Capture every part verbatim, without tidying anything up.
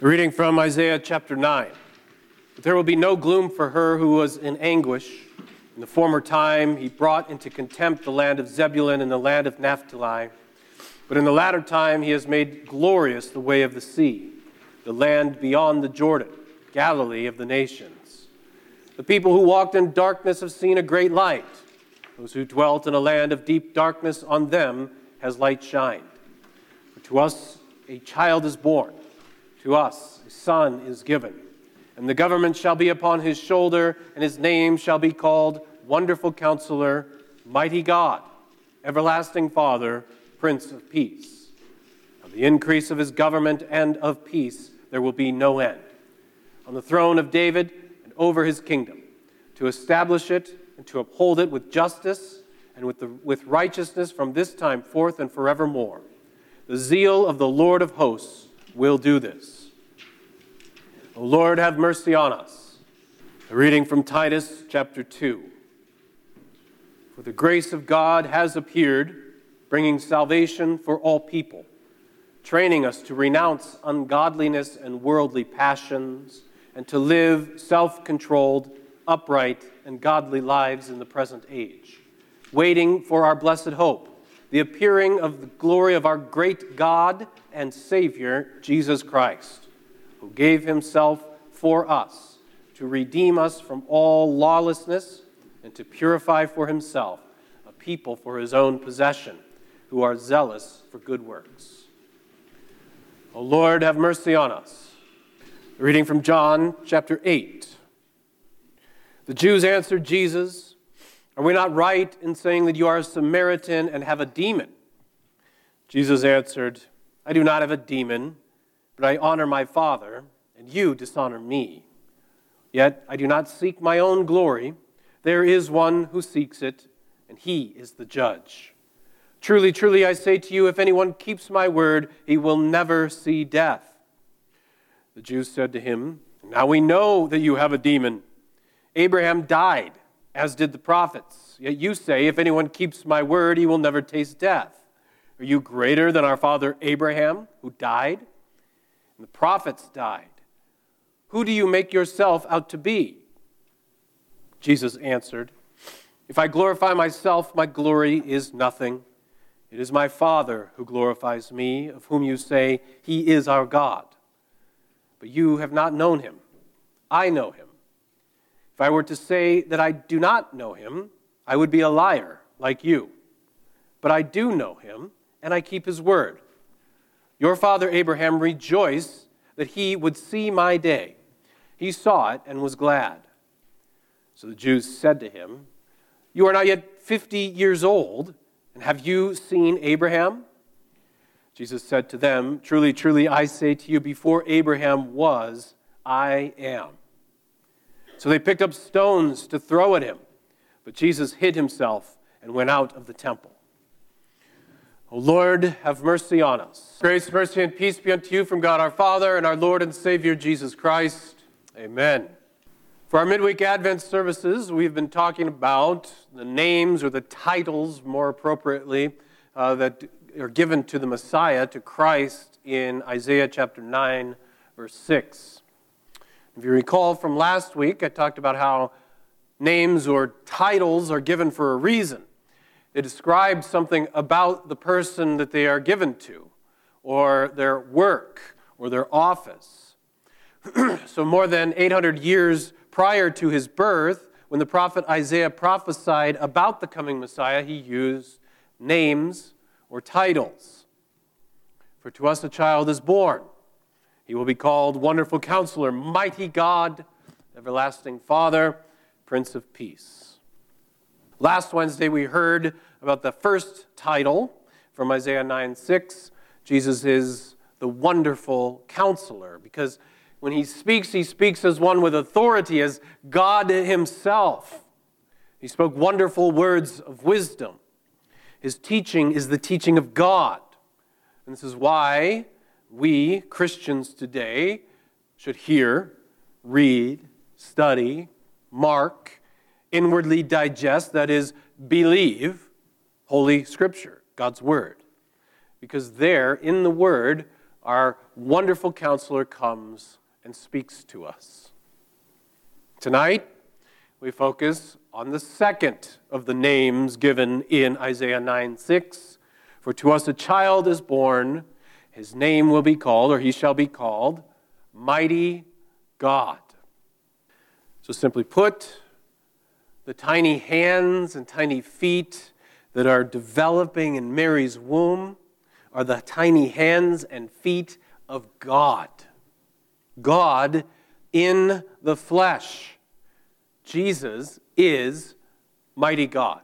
A reading from Isaiah chapter nine. But there will be no gloom for her who was in anguish. In the former time he brought into contempt the land of Zebulun and the land of Naphtali. But in the latter time he has made glorious the way of the sea, the land beyond the Jordan, Galilee of the nations. The people who walked in darkness have seen a great light. Those who dwelt in a land of deep darkness, on them has light shined. For to us a child is born. To us a son is given, and the government shall be upon his shoulder, and his name shall be called Wonderful Counselor, Mighty God, Everlasting Father, Prince of Peace. Of the increase of his government and of peace there will be no end. On the throne of David and over his kingdom, to establish it and to uphold it with justice and with, the, with righteousness from this time forth and forevermore. The zeal of the Lord of hosts will do this. O Lord, have mercy on us. A reading from Titus chapter two. For the grace of God has appeared, bringing salvation for all people, training us to renounce ungodliness and worldly passions, and to live self-controlled, upright, and godly lives in the present age, waiting for our blessed hope, the appearing of the glory of our great God and Savior, Jesus Christ, who gave himself for us to redeem us from all lawlessness and to purify for himself a people for his own possession, who are zealous for good works. O Lord, have mercy on us. A reading from John chapter eight. The Jews answered Jesus, "Are we not right in saying that you are a Samaritan and have a demon?" Jesus answered, "I do not have a demon, but I honor my Father, and you dishonor me. Yet I do not seek my own glory. There is one who seeks it, and he is the judge. Truly, truly, I say to you, if anyone keeps my word, he will never see death." The Jews said to him, "Now we know that you have a demon. Abraham died, as did the prophets. Yet you say, if anyone keeps my word, he will never taste death. Are you greater than our father Abraham, who died? And the prophets died. Who do you make yourself out to be?" Jesus answered, "If I glorify myself, my glory is nothing. It is my Father who glorifies me, of whom you say, he is our God. But you have not known him. I know him. If I were to say that I do not know him, I would be a liar like you. But I do know him, and I keep his word. Your father Abraham rejoiced that he would see my day. He saw it and was glad." So the Jews said to him, "You are not yet fifty years old, and have you seen Abraham?" Jesus said to them, "Truly, truly, I say to you, before Abraham was, I am." So they picked up stones to throw at him, but Jesus hid himself and went out of the temple. O Lord, have mercy on us. Grace, mercy, and peace be unto you from God our Father and our Lord and Savior Jesus Christ. Amen. For our midweek Advent services, we've been talking about the names, or the titles more appropriately, uh, that are given to the Messiah, to Christ, in Isaiah chapter nine, verse six. If you recall from last week, I talked about how names or titles are given for a reason. They describe something about the person that they are given to, or their work, or their office. So more than eight hundred years prior to his birth, when the prophet Isaiah prophesied about the coming Messiah, he used names or titles. For to us a child is born. He will be called Wonderful Counselor, Mighty God, Everlasting Father, Prince of Peace. Last Wednesday we heard about the first title from Isaiah nine six. Jesus is the Wonderful Counselor, because when he speaks, he speaks as one with authority, as God himself. He spoke wonderful words of wisdom. His teaching is the teaching of God. And this is why we, Christians today, should hear, read, study, mark, inwardly digest, that is, believe, Holy Scripture, God's Word. Because there, in the Word, our wonderful counselor comes and speaks to us. Tonight, we focus on the second of the names given in Isaiah nine six. For to us a child is born, his name will be called, or he shall be called, Mighty God. So simply put, the tiny hands and tiny feet that are developing in Mary's womb are the tiny hands and feet of God. God in the flesh. Jesus is mighty God.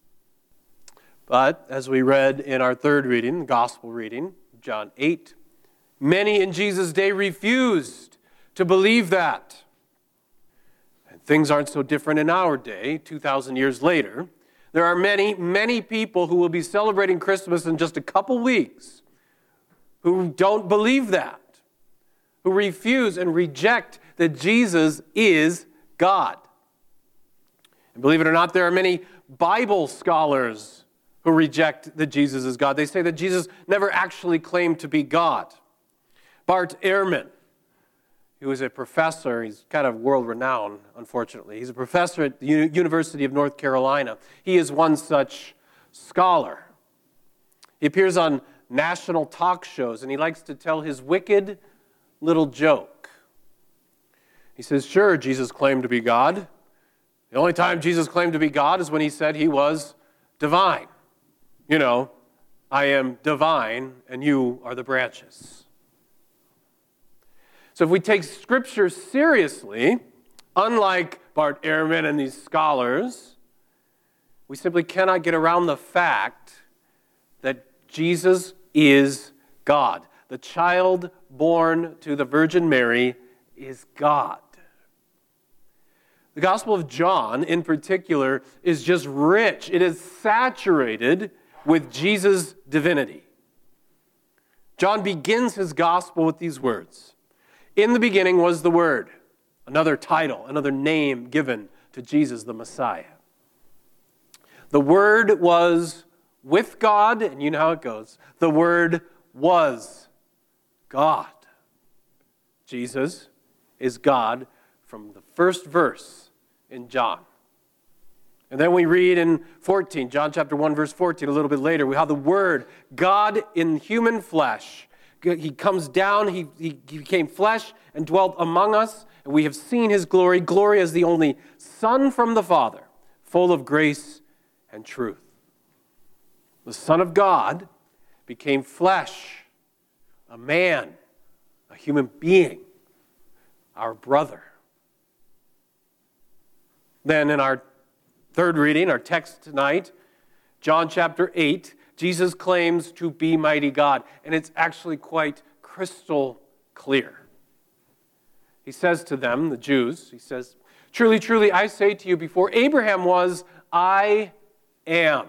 But as we read in our third reading, the gospel reading, John eight, many in Jesus' day refused to believe that. And things aren't so different in our day, two thousand years later. There are many, many people who will be celebrating Christmas in just a couple weeks who don't believe that, who refuse and reject that Jesus is God. And believe it or not, there are many Bible scholars who reject that Jesus is God. They say that Jesus never actually claimed to be God. Bart Ehrman, who is a professor, he's kind of world-renowned, unfortunately. He's a professor at the University of North Carolina. He is one such scholar. He appears on national talk shows, and he likes to tell his wicked little joke. He says, sure, Jesus claimed to be God. The only time Jesus claimed to be God is when he said he was divine. You know, I am divine, and you are the branches. So if we take Scripture seriously, unlike Bart Ehrman and these scholars, we simply cannot get around the fact that Jesus is God. The child born to the Virgin Mary is God. The Gospel of John, in particular, is just rich. It is saturated with Jesus' divinity. John begins his Gospel with these words. In the beginning was the Word, another title, another name given to Jesus the Messiah. The Word was with God, and you know how it goes. The Word was God. Jesus is God from the first verse in John. And then we read in fourteen, John chapter one, verse fourteen, a little bit later, how the Word, God in human flesh, he comes down, he, he became flesh and dwelt among us, and we have seen his glory, glory as the only Son from the Father, full of grace and truth. The Son of God became flesh, a man, a human being, our brother. Then in our third reading, our text tonight, John chapter eight, Jesus claims to be mighty God, and it's actually quite crystal clear. He says to them, the Jews, he says, truly, truly, I say to you, before Abraham was, I am.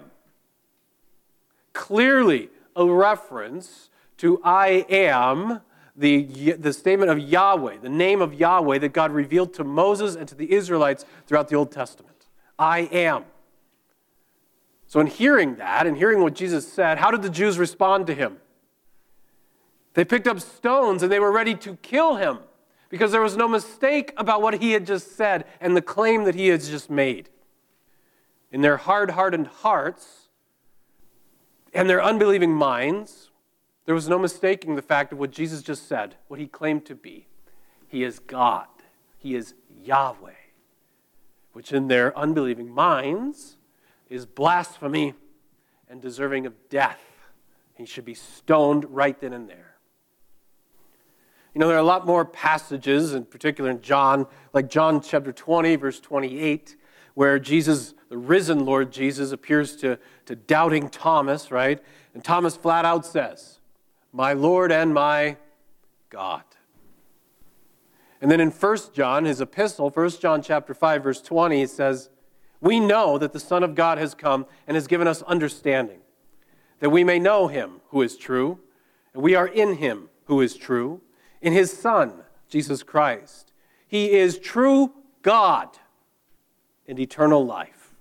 Clearly a reference to I am, the, the statement of Yahweh, the name of Yahweh that God revealed to Moses and to the Israelites throughout the Old Testament. I am. So in hearing that, and hearing what Jesus said, how did the Jews respond to him? They picked up stones and they were ready to kill him because there was no mistake about what he had just said and the claim that he had just made. In their hard-hardened hearts and their unbelieving minds, there was no mistaking the fact of what Jesus just said, what he claimed to be. He is God. He is Yahweh, which in their unbelieving minds is blasphemy and deserving of death. He should be stoned right then and there. You know, there are a lot more passages, in particular in John, like John chapter twenty, verse twenty-eight, where Jesus, the risen Lord Jesus, appears to, to doubting Thomas, right? And Thomas flat out says, my Lord and my God. And then in First John, his epistle, First John chapter five, verse twenty, it says, we know that the Son of God has come and has given us understanding, that we may know him who is true, and we are in him who is true, in his Son, Jesus Christ. He is true God and eternal life.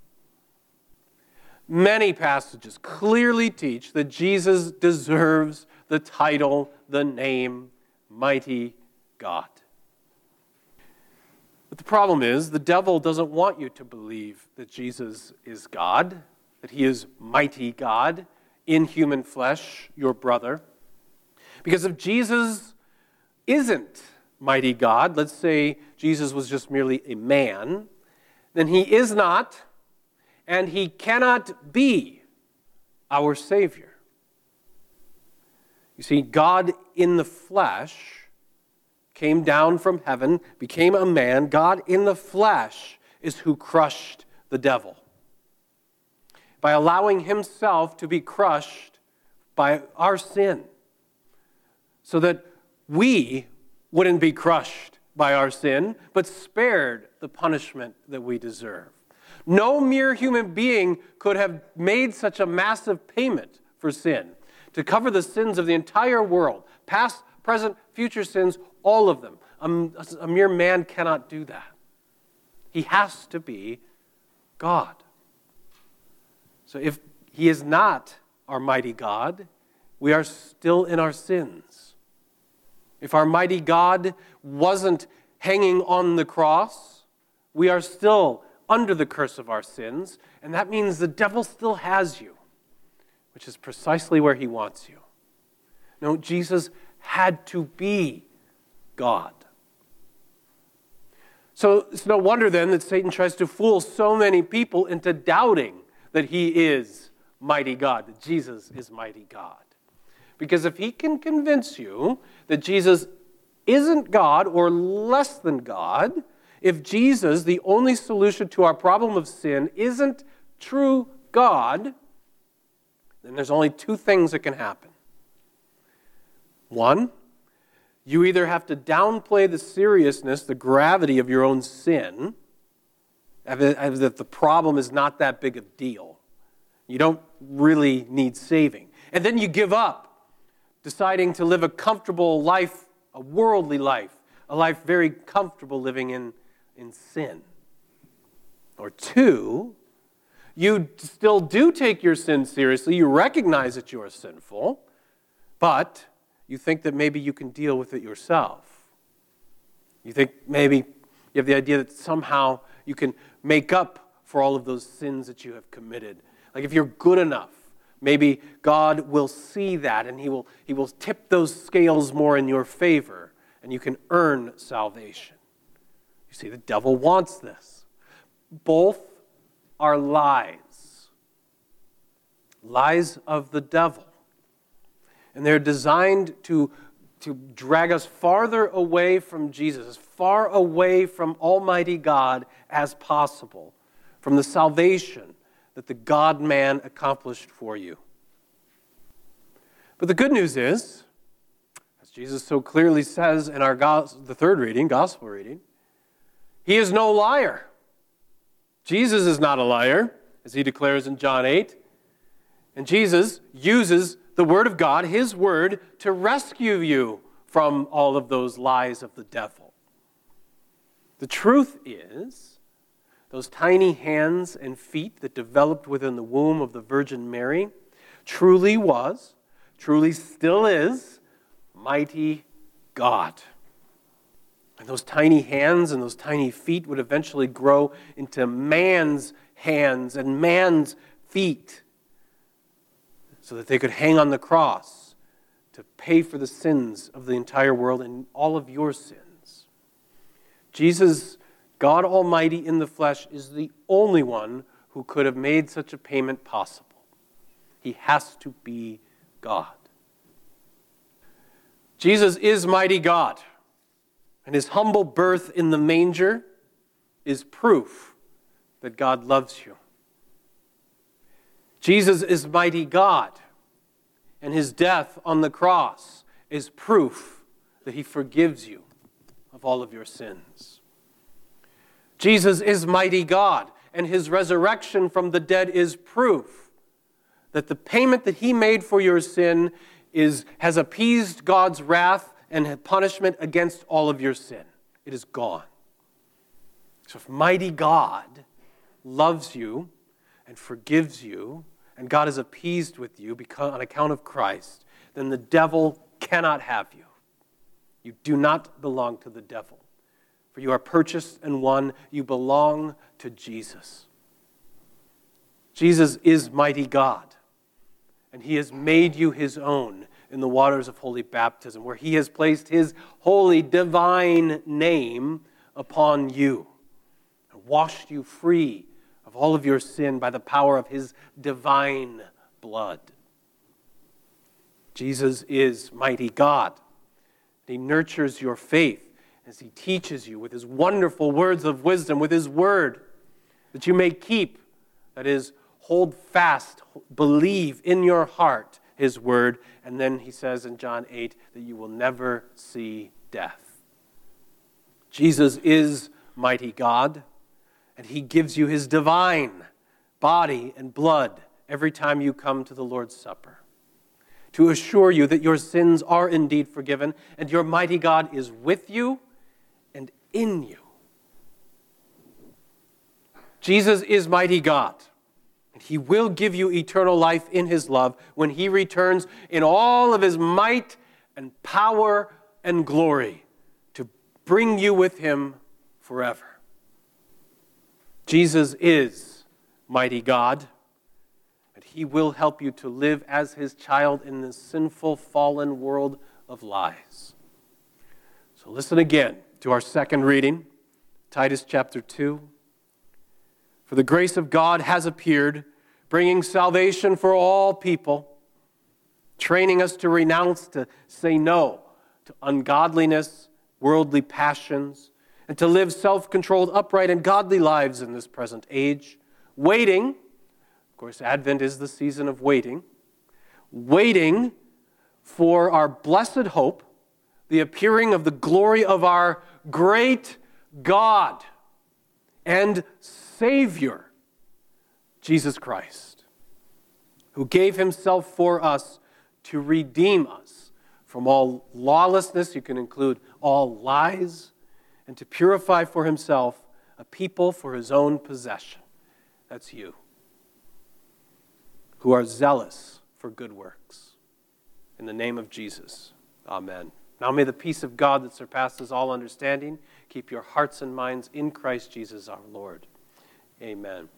Many passages clearly teach that Jesus deserves the title the name Mighty God. But the problem is, the devil doesn't want you to believe that Jesus is God, that he is mighty God in human flesh, your brother. Because if Jesus isn't mighty God, let's say Jesus was just merely a man, then he is not, and he cannot be our Savior. You see, God in the flesh came down from heaven, became a man. God in the flesh is who crushed the devil by allowing himself to be crushed by our sin, so that we wouldn't be crushed by our sin, but spared the punishment that we deserve. No mere human being could have made such a massive payment for sin, to cover the sins of the entire world, past, present, future sins, all of them. A, a mere man cannot do that. He has to be God. So if he is not our mighty God, we are still in our sins. If our mighty God wasn't hanging on the cross, we are still under the curse of our sins, and that means the devil still has you, which is precisely where he wants you. No, Jesus had to be God. So it's no wonder then that Satan tries to fool so many people into doubting that he is mighty God, that Jesus is mighty God. Because if he can convince you that Jesus isn't God or less than God, if Jesus, the only solution to our problem of sin, isn't true God, then there's only two things that can happen. One, you either have to downplay the seriousness, the gravity of your own sin, as if the problem is not that big a deal. You don't really need saving. And then you give up, deciding to live a comfortable life, a worldly life, a life very comfortable living in, in sin. Or two, you still do take your sin seriously, you recognize that you are sinful, but you think that maybe you can deal with it yourself. You think maybe you have the idea that somehow you can make up for all of those sins that you have committed. Like if you're good enough, maybe God will see that and he will, he will tip those scales more in your favor and you can earn salvation. You see, the devil wants this. Both are lies. Lies of the devil. And they're designed to, to drag us farther away from Jesus, as far away from Almighty God as possible, from the salvation that the God-man accomplished for you. But the good news is, as Jesus so clearly says in our go- the third reading, gospel reading, he is no liar. Jesus is not a liar, as he declares in John eight. And Jesus uses the Word of God, his Word, to rescue you from all of those lies of the devil. The truth is, those tiny hands and feet that developed within the womb of the Virgin Mary truly was, truly still is, mighty God. And those tiny hands and those tiny feet would eventually grow into man's hands and man's feet so that they could hang on the cross to pay for the sins of the entire world and all of your sins. Jesus, God Almighty in the flesh, is the only one who could have made such a payment possible. He has to be God. Jesus is mighty God, and his humble birth in the manger is proof that God loves you. Jesus is mighty God, and his death on the cross is proof that he forgives you of all of your sins. Jesus is mighty God, and his resurrection from the dead is proof that the payment that he made for your sin is, has appeased God's wrath and punishment against all of your sin. It is gone. So if mighty God loves you and forgives you, and God is appeased with you because, on account of Christ, then the devil cannot have you. You do not belong to the devil, for you are purchased and won. You belong to Jesus. Jesus is mighty God, and he has made you his own in the waters of holy baptism, where he has placed his holy divine name upon you and washed you free of all of your sin by the power of his divine blood. Jesus is mighty God. He nurtures your faith as he teaches you with his wonderful words of wisdom, with his word that you may keep, that is, hold fast, believe in your heart his word. And then he says in John eight that you will never see death. Jesus is mighty God, and he gives you his divine body and blood every time you come to the Lord's Supper, to assure you that your sins are indeed forgiven and your mighty God is with you and in you. Jesus is mighty God, and he will give you eternal life in his love when he returns in all of his might and power and glory to bring you with him forever. Jesus is mighty God, and he will help you to live as his child in this sinful, fallen world of lies. So listen again to our second reading, Titus chapter two. For the grace of God has appeared, bringing salvation for all people, training us to renounce, to say no to ungodliness, worldly passions, and to live self-controlled, upright, and godly lives in this present age, waiting. Of course, Advent is the season of waiting. Waiting for our blessed hope, the appearing of the glory of our great God and Savior, Jesus Christ, who gave himself for us to redeem us from all lawlessness, you can include all lies, and to purify for himself a people for his own possession. That's you, who are zealous for good works. In the name of Jesus, amen. Now may the peace of God that surpasses all understanding keep your hearts and minds in Christ Jesus our Lord. Amen.